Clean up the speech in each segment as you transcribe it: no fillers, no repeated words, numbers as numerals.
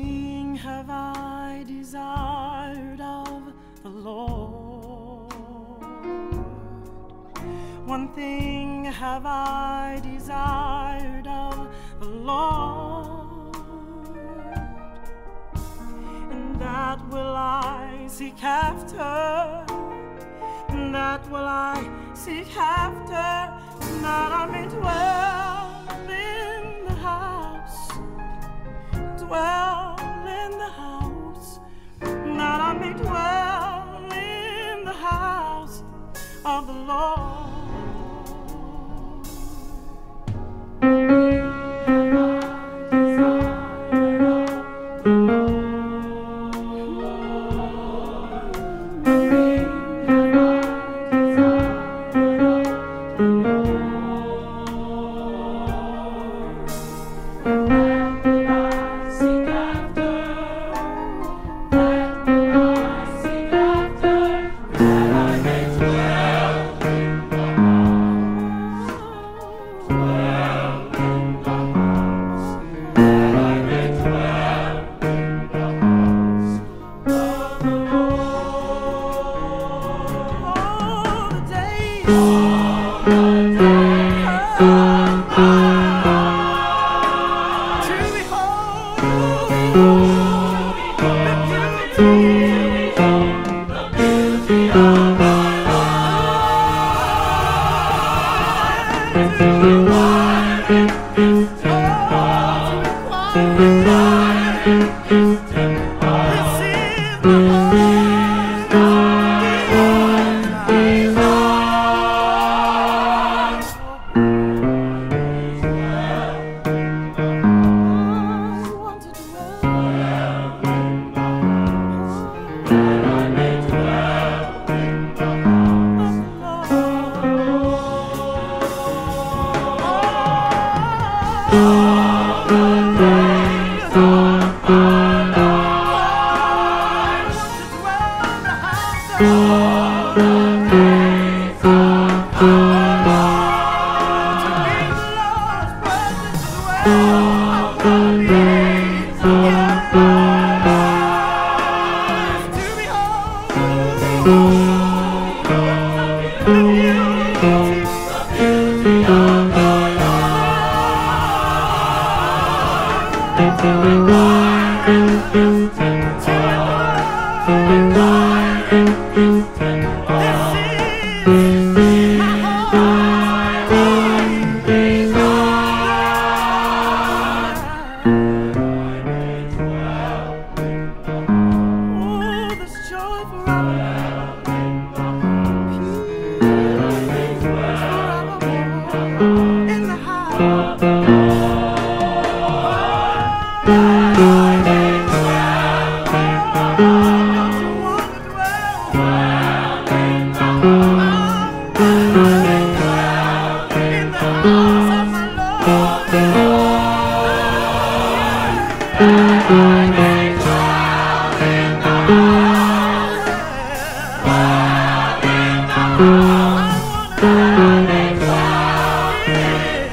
thing have I desired of the Lord. One thing have I desired of the Lord, and that will I seek after, and that will I seek after, that I may dwell in the house, dwell in the house, that I may dwell in the house of the Lord.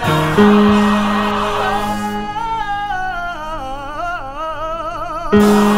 Oh